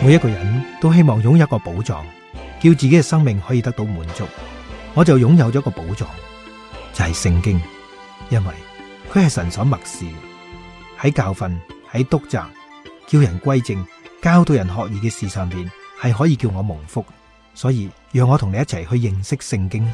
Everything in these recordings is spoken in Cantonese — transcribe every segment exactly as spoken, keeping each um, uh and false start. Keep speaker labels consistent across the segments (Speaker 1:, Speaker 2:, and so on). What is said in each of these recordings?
Speaker 1: 每一個人都希望擁有一個寶藏，叫自己嘅生命可以得到滿足。我就擁有咗一個寶藏，就係聖經，因為佢係神所默示，喺教訓、喺督責、叫人歸正、教導人學義嘅事上邊，係可以叫我蒙福。所以讓我同你一齊去認識聖經。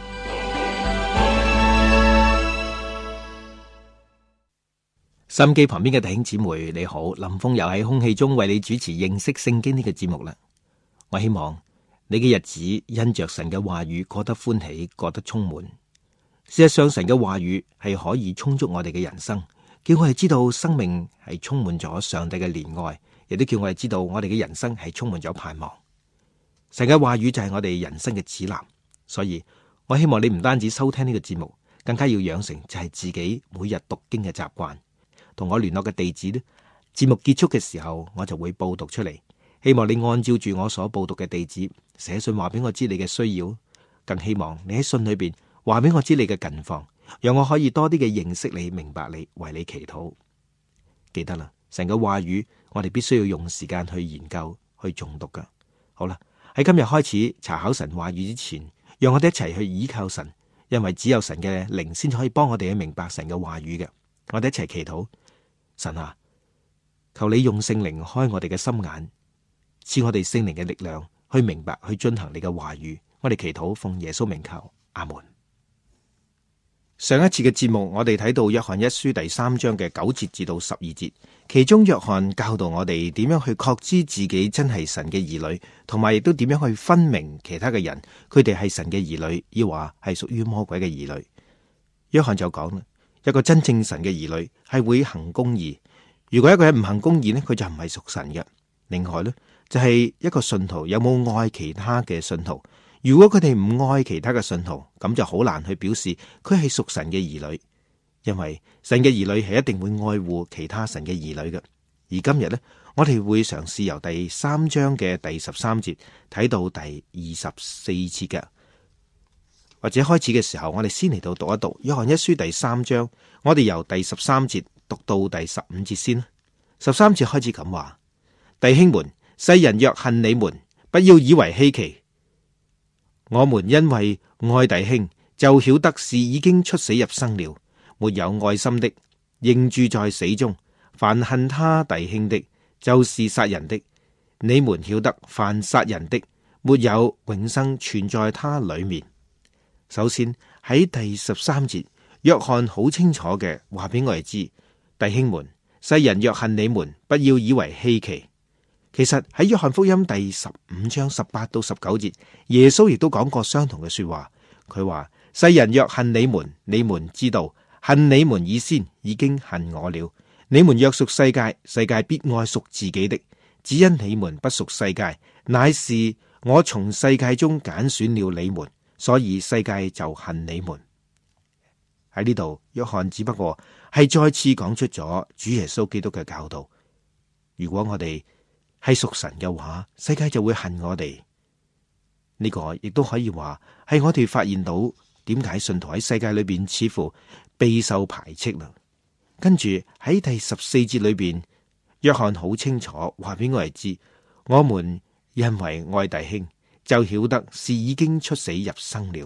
Speaker 1: 收音機旁邊嘅弟兄姊妹你好，林峰又喺空氣中為你主持認識聖經呢個節目啦。我希望你嘅日子因着神嘅話語過得歡喜，過得充滿。事實上，神嘅話語係可以充足我哋嘅人生，叫我哋知道生命係充滿咗上帝嘅憐愛，亦都叫我哋知道我哋嘅人生係充滿咗盼望。神嘅話語就係我哋人生嘅指南，所以我希望你唔單止收聽呢個節目，更加要養成就係自己每日讀經嘅習慣。同我聯絡嘅地址呢，節目結束嘅時候我就會報讀出嚟。希望你按照住我所報讀嘅地址寫信話俾我知你嘅需要，更希望你喺信裏邊話俾我知你嘅近況，讓我可以多啲嘅認識你、明白你、為你祈禱。記得啦，神嘅話語我哋必須要用時間去研究、去誦讀噶。好啦，喺今日開始查考神話語之前，讓我哋一齊去倚靠神，因為只有神嘅靈先可以幫我哋去明白神嘅話語嘅。我哋一齊祈禱。神啊，求你用聖靈開我哋嘅心眼，賜我哋聖靈嘅力量去明白、去遵行你嘅話語。我哋祈禱奉耶穌名求，阿門。上一次嘅節目，我哋睇到約翰一書第三章嘅九節至到十二節，其中約翰教導我哋點樣去確知自己真係神嘅兒女，同埋亦都點樣去分明其他嘅人，佢哋係神嘅兒女，抑或係屬於魔鬼嘅兒女。約翰就講啦，一個真正神嘅兒女係會行公義，如果一個人唔行公義呢，佢就唔係屬神嘅。另外呢，就係一個信徒有冇愛其他嘅信徒，如果佢哋唔愛其他嘅信徒，咁就好難去表示佢係屬神嘅兒女，因為神嘅兒女係一定會愛護其他神嘅兒女嘅。而今日呢，我哋會嘗試由第三章嘅第十三節睇到第二十四節嘅。或者開始嘅時候，我哋先嚟到讀一讀約翰一書第三章，我哋由第十三節讀到第十五節先。十三節開始咁話：弟兄們，世人若恨你們，不要以為稀奇。我們因為愛弟兄，就曉得是已經出死入生了。沒有愛心的，仍住在死中。凡恨他弟兄的，就是殺人的。你們曉得，凡殺人的，沒有永生存在他裏面。首先喺第十三節，約翰好清楚嘅話俾我哋知，弟兄們，世人若恨你們，不要以為稀奇。其實喺約翰福音第十五章十八到十九節，耶穌亦都講過相同嘅說話。佢話：世人若恨你們，你們知道恨你們以先已經恨我了。你們若屬世界，世界必愛屬自己的。只因你們不屬世界，乃是我從世界中揀選了你們，所以世界就恨你們。喺呢度，約翰只不過係再次講出咗主耶穌基督嘅教導。如果我哋係屬神嘅話，世界就會恨我哋。呢個亦都可以話係我哋發現到點解信徒喺世界裏邊似乎備受排斥啦。跟住喺第十四節裏邊，約翰好清楚話俾我哋知，我們因為愛弟兄，就曉得是已經出死入生了。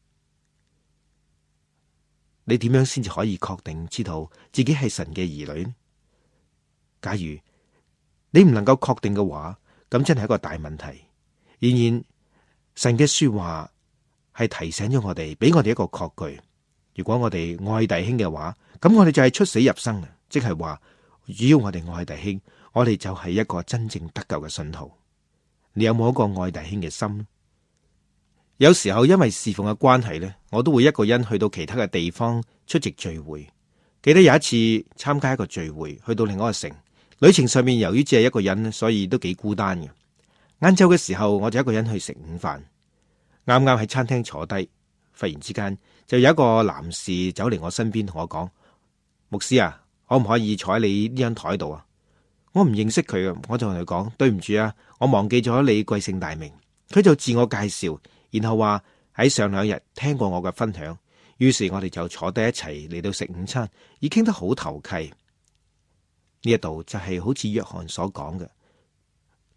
Speaker 1: 你點樣先至可以確定知道自己係神嘅兒女呢？假如你唔能夠確定嘅話，咁真係一個大問題。然而，神嘅說話係提醒咗我哋，俾我哋一個確據。如果我哋愛弟兄嘅話，咁我哋就係出死入生啦。即係話，只要我哋愛弟兄，我哋就係一個真正得救嘅信徒。你有冇一個愛弟兄嘅心呢？有時候因為侍奉嘅關係呢，我都會一個人去到其他嘅地方出席聚會。記得有一次參加一個聚會，去到另外一個城，旅程上面由於只係一個人，所以都幾孤單嘅。晏晝嘅時候，我就一個人去食午飯，啱啱喺餐廳坐低，忽然之間就有一個男士走嚟我身邊同我講：牧師啊，可唔可以坐喺你呢張台度啊？我唔認識佢啊，我就同佢講：對唔住啊，我忘記咗你貴姓大名。佢就自我介紹，然後話喺上兩日聽過我嘅分享，於是我哋就坐低一齊嚟到食午餐，已傾得好投契。呢一度就係好似約翰所講嘅，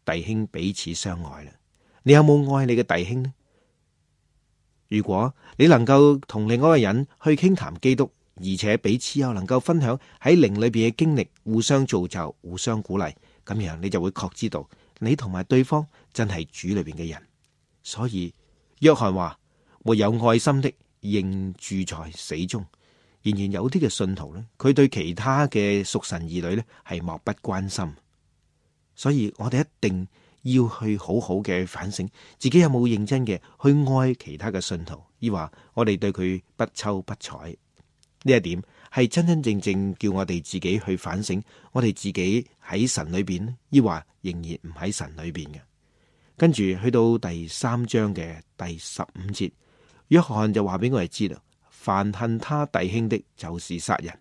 Speaker 1: 弟兄彼此相愛啦。你有冇愛你嘅弟兄呢？如果你能夠同另外一個人去傾談基督，而且彼此又能夠分享喺靈裏邊嘅經歷，互相造就，互相鼓勵，咁樣你就會確知道你同埋對方真係主裏邊嘅人。所以約翰話：沒有愛心的，仍住在死中。仍然有啲嘅信徒呢，佢對其他嘅屬神兒女呢係漠不關心。所以我哋一定要去好好嘅反省自己有冇認真嘅去愛其他嘅信徒，抑或我哋對佢不瞅不睬。呢一點係真真正正叫我哋自己去反省，我哋自己喺神裏邊，抑或仍然唔喺神裏邊嘅。跟住去到第三章嘅第十五節，約翰就話俾我哋知道，凡恨他弟兄的，就是殺人。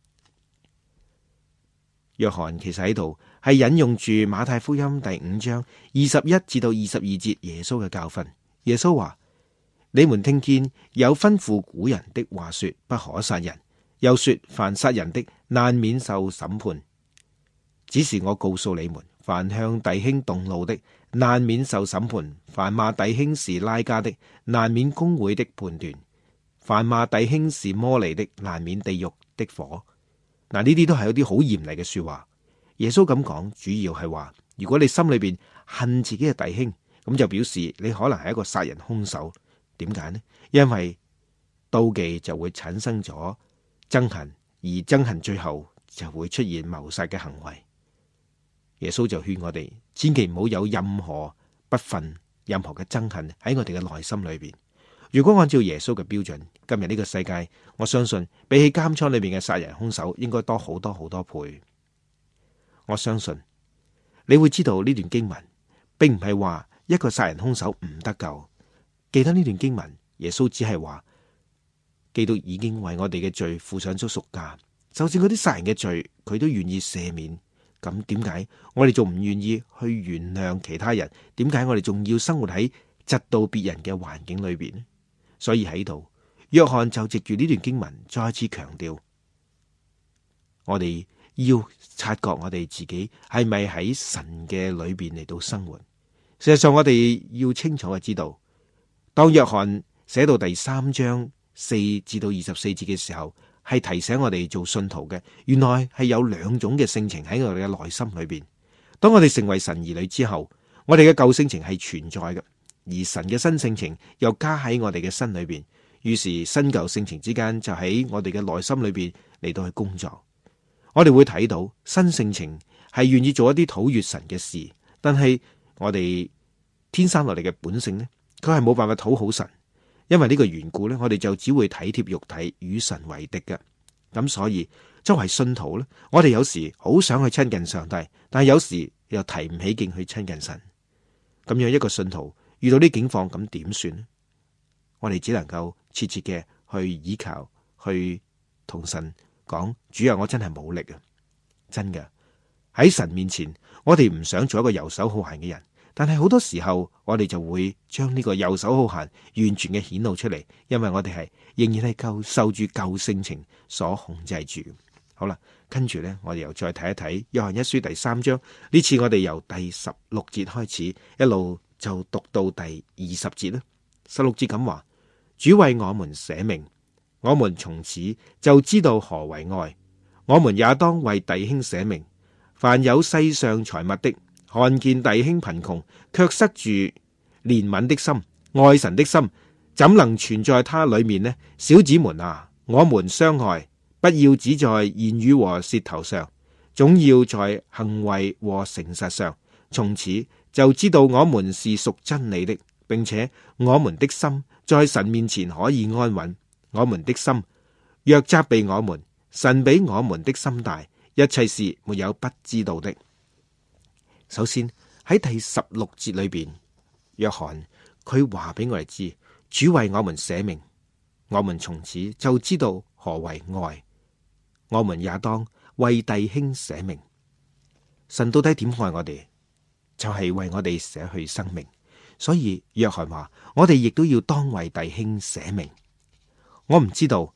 Speaker 1: 約翰其實喺度係引用住馬太福音第五章二十一至到二十二節耶穌嘅教訓。耶穌話：你們聽見有吩咐古人的話說，不可殺人，又說凡殺人的難免受審判。只是我告訴你們，凡向弟兄動怒的，難免受審判；凡罵弟兄是拉加的，難免公會的判斷；凡罵弟兄是魔利的，難免地獄的火。嗱，呢啲都係有啲好嚴厲嘅說話。耶穌咁講，主要係話，如果你心裏邊恨自己嘅弟兄，咁就表示你可能係一個殺人兇手。點解呢？因為妒忌就會產生咗憎恨，而憎恨最後就會出現謀殺嘅行為。耶穌就勸我哋，千祈唔好有任何不忿、任何嘅憎恨喺我哋嘅內心裏邊。如果按照耶穌嘅標準，今日呢個世界，我相信比起監倉裏邊嘅殺人兇手，應該多好多好多倍。我相信你會知道呢段經文，並唔係話一個殺人兇手唔得救。記得呢段經文，耶穌只係話，基督已經為我哋嘅罪付上咗贖價，就算嗰啲殺人嘅罪，佢都願意赦免。咁點解我哋仲唔願意去原諒其他人？點解我哋仲要生活喺嫉妒別人嘅環境裏邊呢？所以喺度，約翰就藉住呢段經文再次強調，我哋要察覺我哋自己係咪喺神嘅裏邊嚟到生活。事實上，我哋要清楚嘅知道，當約翰寫到第三章四至到二十四節嘅時候，係提醒我哋做信徒嘅，原來係有兩種嘅性情喺我哋嘅內心裏邊。當我哋成為神兒女之後，我哋嘅舊性情係存在嘅。而神嘅新性情又加喺我哋嘅身裏邊，於是新舊性情之間就喺我哋嘅內心裏邊嚟到去工作。我哋會睇到新性情係願意做一啲討悅神嘅事，但係我哋天生落嚟嘅本性呢，佢係冇辦法討好神。因為呢個緣故呢，我哋就只會體貼肉體，與神為敵嘅。咁所以作為信徒呢，我哋有時好想去親近上帝，但係有時又提唔起勁去親近神。咁樣一個信徒遇到呢境況，咁點算呢？我哋只能夠切切嘅去倚靠，去同神講：主啊，我真係冇力啊！真嘅，喺神面前，我哋唔想做一個游手好閒嘅人，但係好多時候我哋就會將呢個游手好閒完全嘅顯露出嚟，因為我哋係仍然係夠受住舊性情所控制住。好啦，跟住呢，我哋又再睇一睇約翰一書第三章。呢次我哋由第十六節開始，一路就讀到第二十節啦。十六節咁話：主為我們捨命，我們從此就知道何為愛。我們也當為弟兄捨命。凡有世上財物的，看見弟兄貧窮，卻塞住憐憫的心、愛神的心，怎能存在他裏面呢？小子們啊，我們相愛，不要只在言語和舌頭上，總要在行為和誠實上。從此就知道我們是屬真理的，並且我們的心在神面前可以安穩。我們的心若責備我們，神比我們的心大，一切事沒有不知道的。首先喺第十六節裏邊，約翰佢話俾我哋知，主為我們捨命，我們從此就知道何為愛。我們也當為弟兄捨命。神到底點愛我哋？就係、是、為我哋捨去生命。所以約翰話，我哋亦都要當為弟兄捨命。我唔知道，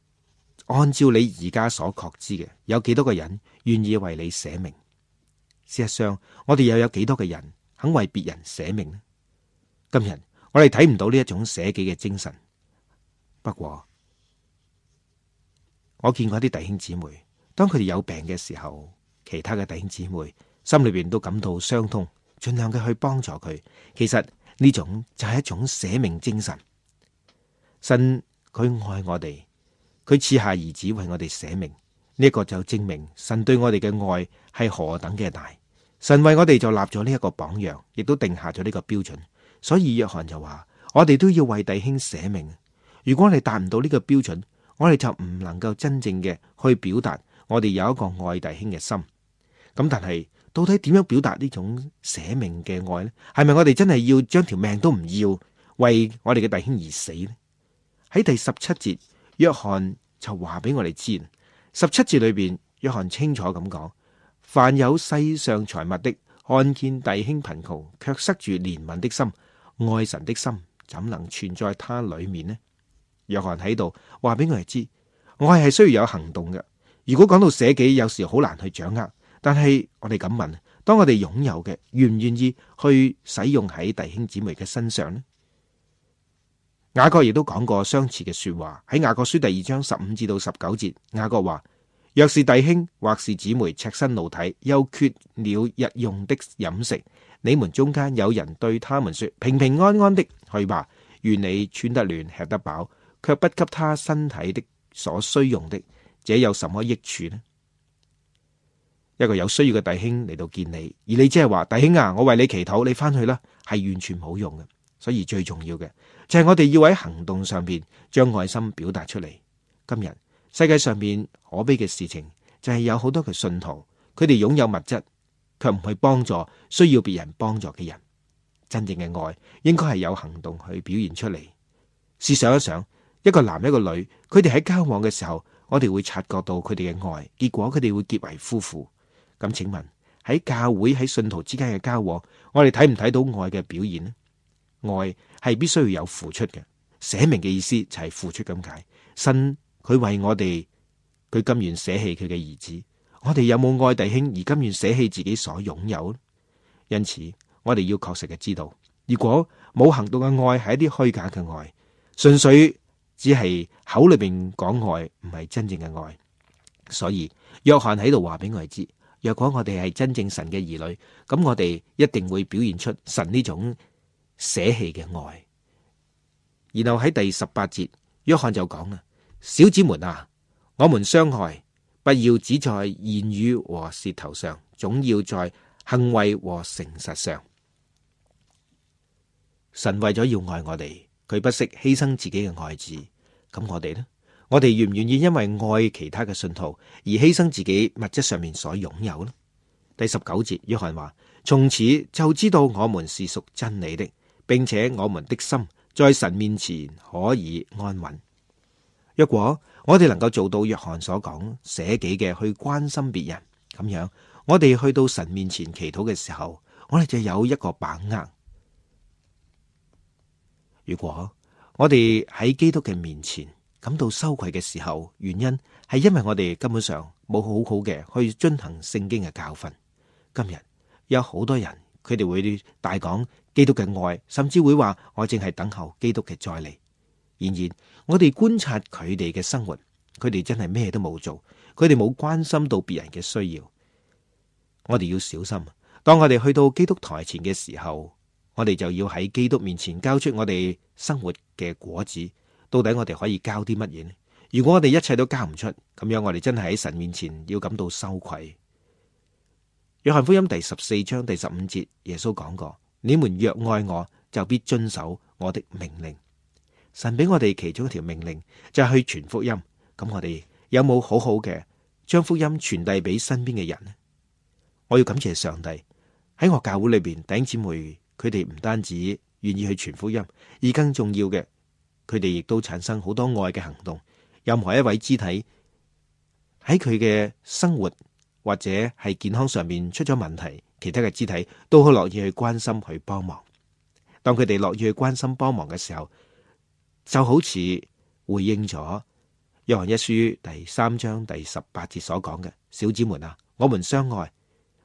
Speaker 1: 按照你而家所確知嘅，有幾多個人願意為你捨命？ 事實上，我哋又有幾多嘅人肯為別人捨命呢？今日我哋睇唔到呢一種捨己嘅精神。不過，我見過啲弟兄姊妹，當佢哋有病嘅時候，其他嘅弟兄姊妹心裏邊都感到傷痛，盡量嘅去幫助佢。其實呢種就係一種捨命精神。神佢愛我哋，佢賜下兒子為我哋捨命，呢一個就證明神對我哋嘅愛係何等嘅大。神為我哋就立咗呢一個榜樣，亦都定下咗呢個標準。所以約翰就話，我哋都要為弟兄捨命。如果我哋達唔到呢個標準，我哋就唔能夠真正嘅去表達我哋有一個愛弟兄嘅心。咁但係到底點樣表達呢種捨命嘅愛呢？係咪我哋真係要將條命都唔要，為我哋嘅弟兄而死呢？喺第十七節，約翰就話俾我哋知，十七節裏邊，約翰清楚咁講，凡有世上財物的，看見弟兄貧窮，卻塞住憐憫的心，愛神的心怎能存在他裏面呢？約翰喺度話俾我哋知，愛係需要有行動嘅。如果講到捨己，有時好難去掌握。但係我哋咁問，當我哋擁有嘅，願唔願意去使用喺弟兄姊妹嘅身上呢？雅各亦都講過相似嘅說話，喺雅各書第二章十五至到十九節，雅各話：若是弟兄或是姊妹赤身露體，又缺了日用的飲食，你們中間有人對他們說：平平安安的去吧，願你穿得暖，吃得飽，卻不給他身體的所需用的，這有什麼益處呢？一個有需要嘅弟兄嚟到見你，而你只係話：弟兄啊，我為你祈禱，你翻去啦，係完全冇用嘅。所以最重要嘅就係我哋要喺行動上邊將愛心表達出嚟。今日世界上面可悲嘅事情就係有好多嘅信徒，佢哋擁有物質，卻唔去幫助需要別人幫助嘅人。真正嘅愛應該係有行動去表現出嚟。試想一想，一個男一個女，佢哋喺交往嘅時候，我哋會察覺到佢哋嘅愛，結果佢哋會結為夫婦。咁請問喺教會喺信徒之間嘅交往，我哋睇唔睇到愛嘅表現呢？愛係必須要有付出嘅，捨命嘅意思就係付出咁解。神佢為我哋，佢甘願捨棄佢嘅兒子。我哋有冇愛弟兄而甘願捨棄自己所擁有呢？因此，我哋要確實嘅知道，如果冇行動嘅愛係一啲虛假嘅愛，純粹只係口裏邊講愛，唔係真正嘅愛。所以約翰喺度話俾我哋知，若果我哋係真正神嘅兒女，咁我哋一定會表現出神呢種捨棄嘅愛。然後喺第十八節，約翰就講啦：小子們啊，我們相愛，不要只在言語和舌頭上，總要在行為和誠實上。神為咗要愛我哋，佢不惜犧牲自己嘅愛子。咁我哋呢？我哋願唔願意因為愛其他嘅信徒而犧牲自己物質上面所擁有呢？第十九節，約翰話：從此就知道我們是屬真理的，並且我們的心在神面前可以安穩。若果我哋能夠做到約翰所講捨己嘅去關心別人，咁樣我哋去到神面前祈禱嘅時候，我哋就有一個把握。如果我哋喺基督嘅面前感到羞愧嘅時候，原因係因為我哋根本上冇好好嘅去遵行聖經嘅教訓。今日有好多人，佢哋會大講基督嘅愛，甚至會話我淨係等候基督嘅再嚟。然而我哋觀察佢哋嘅生活，佢哋真係咩都冇做，佢哋冇關心到別人嘅需要。我哋要小心，當我哋去到基督台前嘅時候，我哋就要喺基督面前交出我哋生活嘅果子。到底我哋可以交啲乜嘢呢？如果我哋一切都交唔出，咁樣我哋真係喺神面前要感到羞愧。約翰福音第十四章第十五節，耶穌講過：你們若愛我，就必遵守我的命令。神俾我哋其中一條命令就係去傳福音。咁我哋有冇好好嘅將福音傳遞俾身邊嘅人呢？我要感謝上帝，喺我教會裏邊弟兄姊妹，佢哋唔單止願意去傳福音，而更重要嘅，佢哋亦都產生好多愛嘅行動。任何一位肢體喺佢嘅生活或者係健康上面出咗問題，其他嘅肢體都好樂意去關心去幫忙。當佢哋樂意去關心幫忙嘅時候，就好似回應咗約翰一書第三章第十八節所講嘅：小子們啊，我們相愛，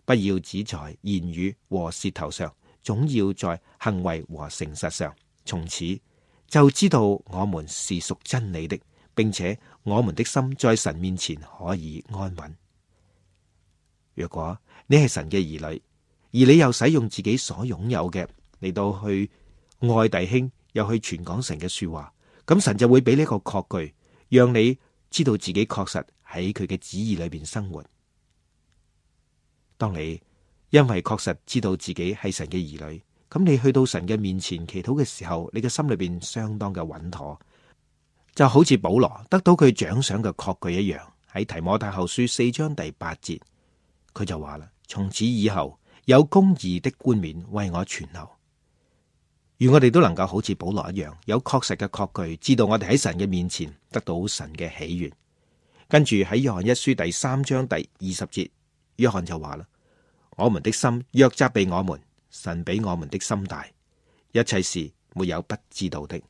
Speaker 1: 不要只在言語和舌頭上，總要在行為和誠實上。從此就知道我們是屬真理的，並且我們的心在神面前可以安穩。若果你係神嘅兒女，而你又使用自己所擁有嘅嚟到去愛弟兄，又去傳講神嘅說話，咁神就會俾呢個確據，讓你知道自己確實喺佢嘅旨意裏邊生活。當你因為確實知道自己係神嘅兒女，咁你去到神嘅面前祈禱嘅時候，你嘅心裏邊相當嘅穩妥，就好似保羅得到佢獎賞嘅確據一樣。喺提摩太後書四章第八節，佢就話啦：從此以後有公義的冠冕為我存留。願我哋都能夠好似保羅一樣，有確實嘅確據，知道我哋喺神嘅面前得到神嘅喜悅。跟住喺約翰一書第三章第二十節，約翰就話啦：我們的心若責備我們，神比我們的心大，一切事沒有不知道的。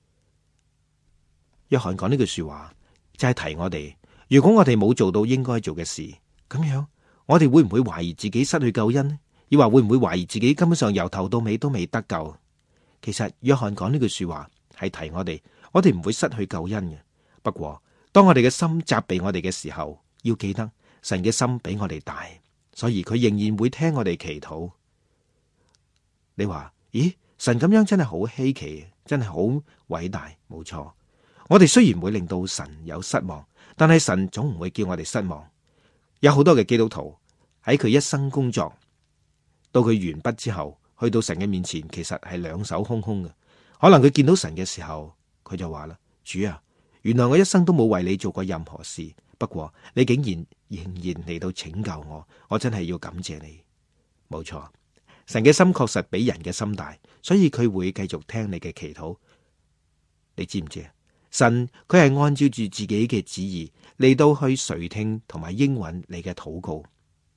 Speaker 1: 約翰講呢句說話就係提我哋，如果我哋冇做到應該做嘅事，咁樣我哋會唔會懷疑自己失去救恩呢？亦或會唔會懷疑自己根本上由頭到尾都未得救？其實約翰講呢句說話係提我哋，我哋唔會失去救恩嘅。不過當我哋嘅心責備我哋嘅時候，要記得神嘅心比我哋大，所以佢仍然會聽我哋祈禱。你話，咦，神咁樣真係好稀奇，真係好偉大。冇錯，我哋雖然會令到神有失望，但係神總唔會叫我哋失望。有好多嘅基督徒喺佢一生工作到佢完畢之後，去到神嘅面前，其實係兩手空空嘅。可能佢見到神嘅時候，佢就話啦：主啊，原來我一生都冇為你做過任何事，不過你竟然仍然嚟到拯救我，我真係要感謝你。冇錯，神嘅心確實比人嘅心大，所以佢會繼續聽你嘅祈禱。你知唔知啊？神佢係按照住自己嘅旨意嚟到去垂聽同埋應允你嘅禱告。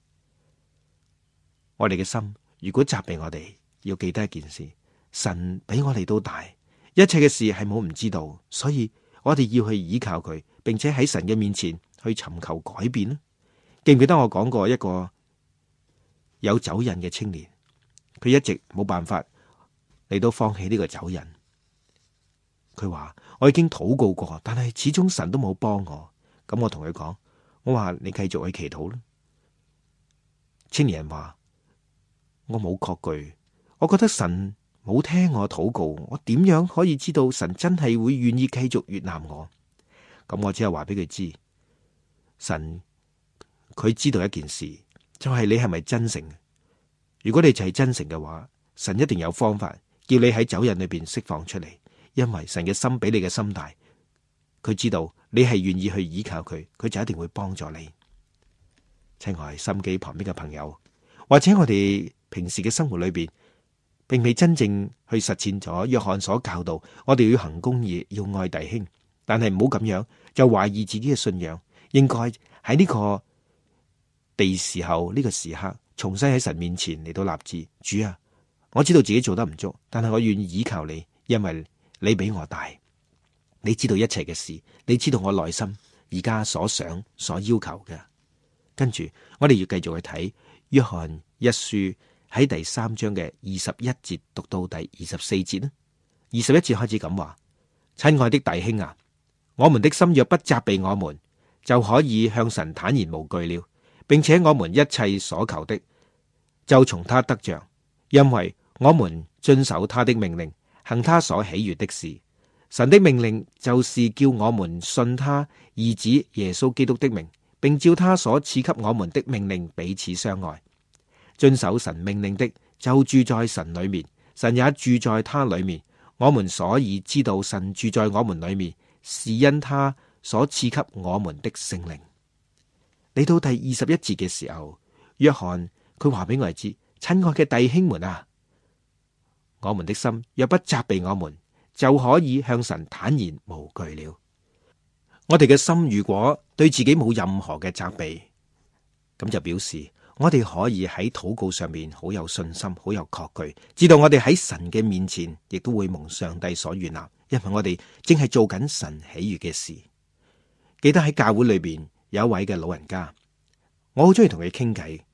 Speaker 1: 我哋嘅心如果責備我哋，要記得一件事：神比我哋都大，一切嘅事係冇唔知道，所以我哋要去依靠佢，並且喺神嘅面前去尋求改變啦。記唔記得我講過一個有酒癮嘅青年，佢一直冇辦法嚟到放棄呢個酒癮。佢話：我已經禱告過，但係始終神都冇幫我。咁我同佢講，我話你繼續去祈禱啦。青年人話：我冇確據，我覺得神冇聽我禱告，我點樣可以知道神真係會願意繼續悅納我？咁我只係話俾佢知，神佢知道一件事，就係你係咪真誠。如果你就係真誠嘅話，神一定有方法叫你喺酒癮裏邊釋放出嚟，因為神嘅心比你嘅心大，佢知道你係願意去依靠佢，佢就一定會幫助你。親愛心機旁邊嘅朋友，或者我哋平時嘅生活裏邊，並未真正去實踐咗約翰所教導，我哋要行公義，要愛弟兄，但係唔好咁樣就懷疑自己嘅信仰。應該喺呢個地時候，呢個時刻，重新喺神面前嚟到立志。主啊，我知道自己做得唔足，但係我願意依靠你，因為你比我大，你知道一切嘅事，你知道我內心而家所想所要求嘅。跟住我哋要繼續去睇約翰一書喺第三章嘅二十一節讀到第二十四節呢。二十一節開始咁話：親愛的弟兄啊，我們的心若不責備我們，就可以向神坦然無懼了，並且我們一切所求的就從他得着，因為我們遵守他的命令，行他所喜悅的事。神的命令就是叫我們信他兒子耶穌基督的名，並照他所賜給我們的命令彼此相愛。遵守神命令的就住在神裏面，神也住在他裏面。我們所以知道神住在我們裏面，是因他所賜給我們的聖靈。嚟到第二十一節嘅時候，約翰佢話俾我哋知：親愛嘅弟兄們啊，我們的心若不責備我們，就可以向神坦然無懼了。我哋嘅心如果對自己冇任何嘅責備，咁就表示我哋可以喺禱告上面好有信心，好有確據，知道我哋喺神嘅面前亦都會蒙上帝所悅納，因為我哋正係做緊神喜悅嘅事。記得喺教會裏邊有一位嘅老人家，我好中意同佢傾偈，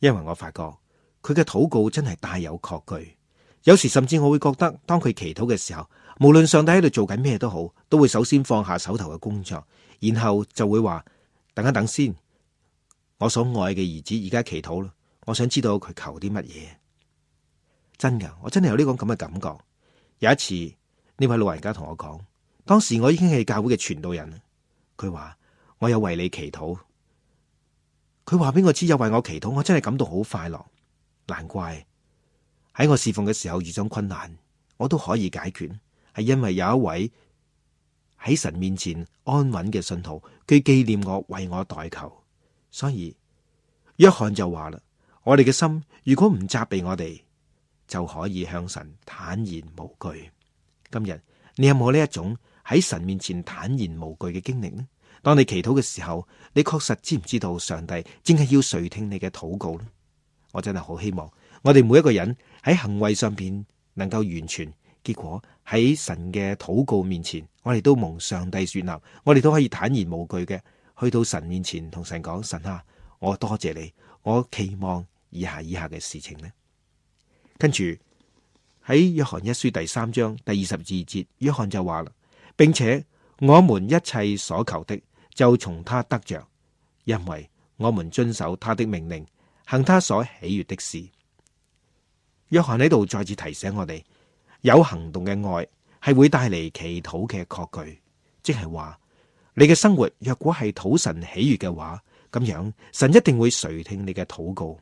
Speaker 1: 因為我發覺佢嘅禱告真係大有確據。有時甚至我會覺得，當佢祈禱嘅時候，無論上帝喺度做緊咩都好，都會首先放下手頭嘅工作，然後就會話：等一等先，我所愛嘅兒子而家祈禱啦，我想知道佢求啲乜嘢。真噶，我真係有呢種咁嘅感覺。有一次，呢位老人家同我講，當時我已經係教會嘅傳道人，佢話我有為你祈禱，佢話俾我知有為我祈禱，我真係感到好快樂。難怪喺我侍奉嘅時候遇上困難，我都可以解決，係因為有一位喺神面前安穩嘅信徒，佢紀念我，為我代求。所以約翰就話啦，我哋嘅心如果唔責備我哋，就可以向神坦然無懼。今日你有冇呢一種喺神面前坦然無懼嘅經歷呢？當你祈禱嘅時候，你確實知唔知道上帝正係要垂聽你嘅禱告呢？我真係好希望我哋每一個人喺行為上邊能夠完全，結果喺神嘅禱告面前，我哋都蒙上帝悅納，我哋都可以坦然無懼嘅去到神面前同神講：神啊，我多謝你，我期望以下以下嘅事情呢。跟住喺約翰一書第三章第二十二節，約翰就話啦，並且我們一切所求的就從他得着，因為我們遵守他的命令，行他所喜悅的事。約翰喺度再次提醒我哋，有行動嘅愛係會帶嚟祈禱嘅確據，即係話你嘅生活若果係討神喜悅嘅話，咁樣神一定會垂聽你嘅禱告。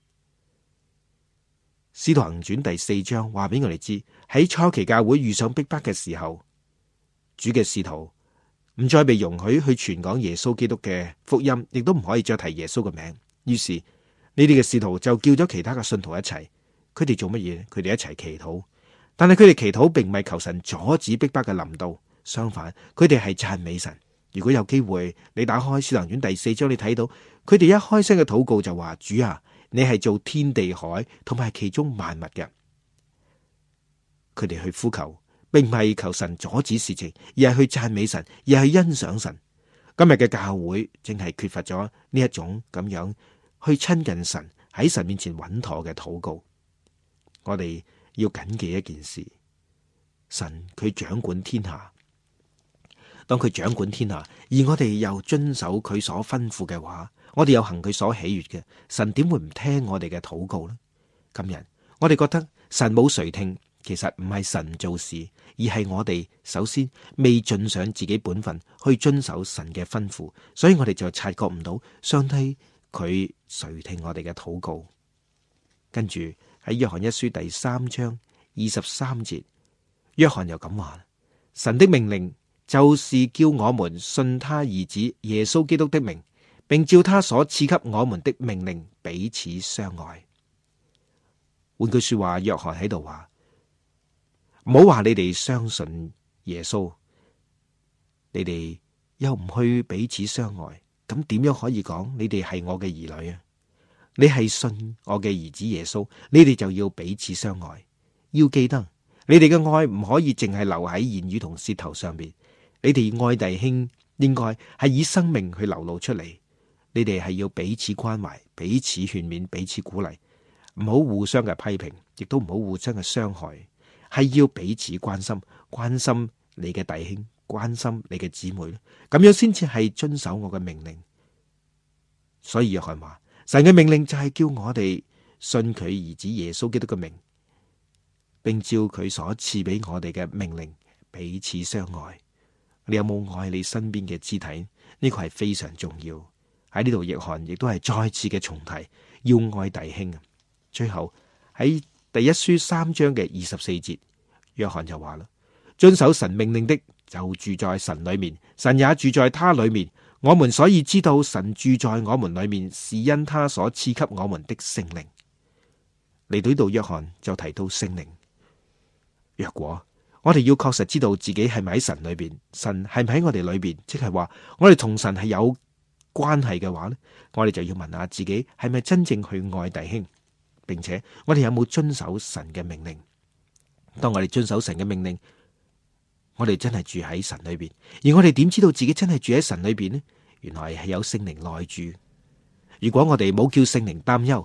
Speaker 1: 使徒行傳第四章話俾我哋知，喺初期教會遇上逼迫嘅時候，主嘅使徒唔再被容許去傳講耶穌基督嘅福音，亦都唔可以再提耶穌嘅名。於是呢啲嘅使徒就叫咗其他嘅信徒一齊，佢哋做乜嘢？佢哋一齊祈禱，但係佢哋祈禱並唔係求神阻止逼迫嘅臨到，相反，佢哋係讚美神。如果有機會，你打開使徒行傳第四章，你睇到佢哋一開聲嘅禱告就話：主啊，你係做天地海同埋其中萬物嘅。佢哋去呼求，並唔係求神阻止事情，而係去讚美神，而係欣賞神。今日嘅教會正係缺乏咗呢一種咁樣去親近神，喺神面前穩妥嘅禱告。我哋要謹記一件事，神佢掌管天下。當佢掌管天下，而我哋又遵守佢所吩咐嘅話，我哋又行佢所喜悅嘅，神點會唔聽我哋嘅禱告呢？今日我哋覺得神冇垂聽，其實唔係神唔做事，而係我哋首先未盡上自己本分去遵守神嘅吩咐，所以我哋就察覺唔到上帝佢垂聽我哋嘅禱告。跟住喺約翰一書第三章二十三節，約翰又咁話：神的命令就是叫我們信他兒子耶穌基督的名，並照他所賜給我們的命令彼此相愛。換句說話，約翰喺度話：唔好話你哋相信耶穌，你哋又唔去彼此相愛，咁點樣可以講你哋係我嘅兒女啊？你係信我嘅兒子耶穌，你哋就要彼此相愛。要記得，你哋嘅愛唔可以淨係留喺言語同舌頭上邊。你哋愛弟兄，應該係以生命去流露出嚟。你哋係要彼此關懷、彼此勸勉、彼此鼓勵，唔好互相嘅批評，亦都唔好互相嘅傷害。係要彼此關心，關心你嘅弟兄，關心你嘅姊妹，咁樣先至係遵守我嘅命令。所以約翰話，神嘅命令就係叫我哋信佢兒子耶穌基督嘅名，並照佢所賜俾我哋嘅命令彼此相愛。你有冇愛你身邊嘅肢體？呢個係非常重要。喺呢度，約翰亦都係再次嘅重提，要愛弟兄。最後喺第一書三章嘅二十四節，約翰就話啦：遵守神命令的就住在神裏面，神也住在他裏面。我們所以知道神住在我們裏面，是因他所賜給我們的聖靈。嚟到呢度，約翰就提到聖靈。若果我哋要確實知道自己係咪喺神裏邊，神係咪喺我哋裏邊，即係話我哋同神係有關係嘅話呢，我哋就要問下自己係咪真正去愛弟兄，並且我哋有冇遵守神嘅命令。當我哋遵守神嘅命令，我哋真係住喺神裏邊。而我哋點知道自己真係住喺神裏邊呢？原來係有聖靈內住。如果我哋冇叫聖靈擔憂，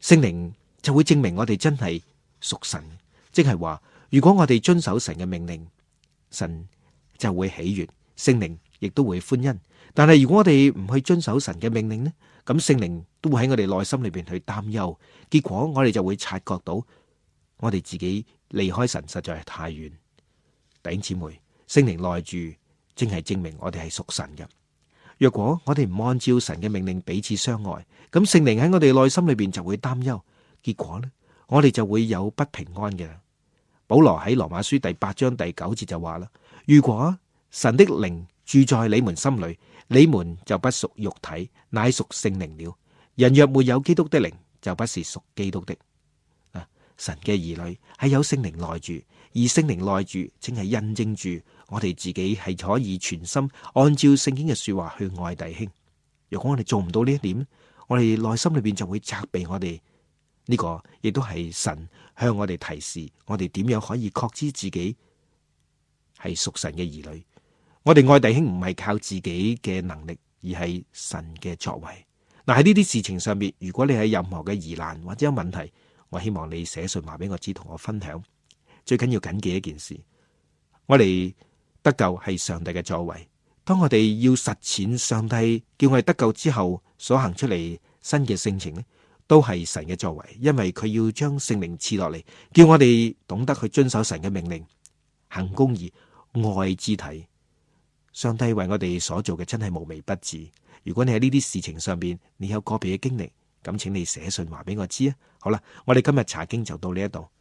Speaker 1: 聖靈就會證明我哋真係屬神，即係話如果我哋遵守神嘅命令，神就會喜悅，聖靈亦都會歡欣。但係如果我哋唔去遵守神嘅命令呢，咁聖靈都會喺我哋內心裏邊去擔憂，結果我哋就會察覺到我哋自己離開神實在係太遠。弟兄姊妹，聖靈內住正係證明我哋係屬神嘅。若果我哋唔按照神嘅命令彼此相愛，咁聖靈喺我哋內心裏邊就會擔憂，結果呢，我哋就會有不平安嘅。保羅喺羅馬書第八章第九節就話啦：如果神的靈住在你們心裏，你們就不屬肉體，乃屬聖靈了。人若沒有基督的靈，就不是屬基督的。啊，神嘅兒女係有聖靈內住，而聖靈內住正係印證住我哋自己係可以全心按照聖經嘅說話去愛弟兄。如果我哋做唔到呢一點，我哋內心裏邊就會責備我哋。呢個亦都係神向我哋提示，我哋點樣可以確知自己係屬神嘅兒女。我哋愛弟兄唔係靠自己嘅能力，而係神嘅作為。嗱，喺呢啲事情上面，如果你係任何嘅疑難或者有問題，我希望你寫信話俾我知，同我分享。最緊要謹記一件事，我哋得救係上帝嘅作為。當我哋要實踐上帝叫我哋得救之後所行出嚟新嘅性情呢，都係神嘅作為，因為佢要將聖靈賜落嚟，叫我哋懂得去遵守神嘅命令，行公義，愛肢體。上帝為我哋所做嘅真係無微不至。如果你喺呢啲事情上邊，你有個別嘅經歷，咁請你寫信話俾我知啊。好啦，我哋今日查經就到呢一度。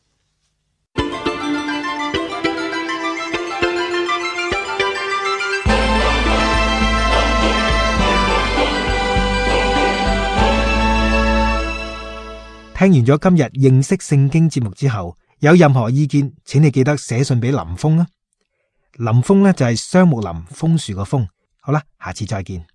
Speaker 2: 聽完咗今日認識聖經節目之後，有任何意見，請你記得寫信俾林峰啦。林峰呢就係雙木林楓樹個楓。好啦，下次再見。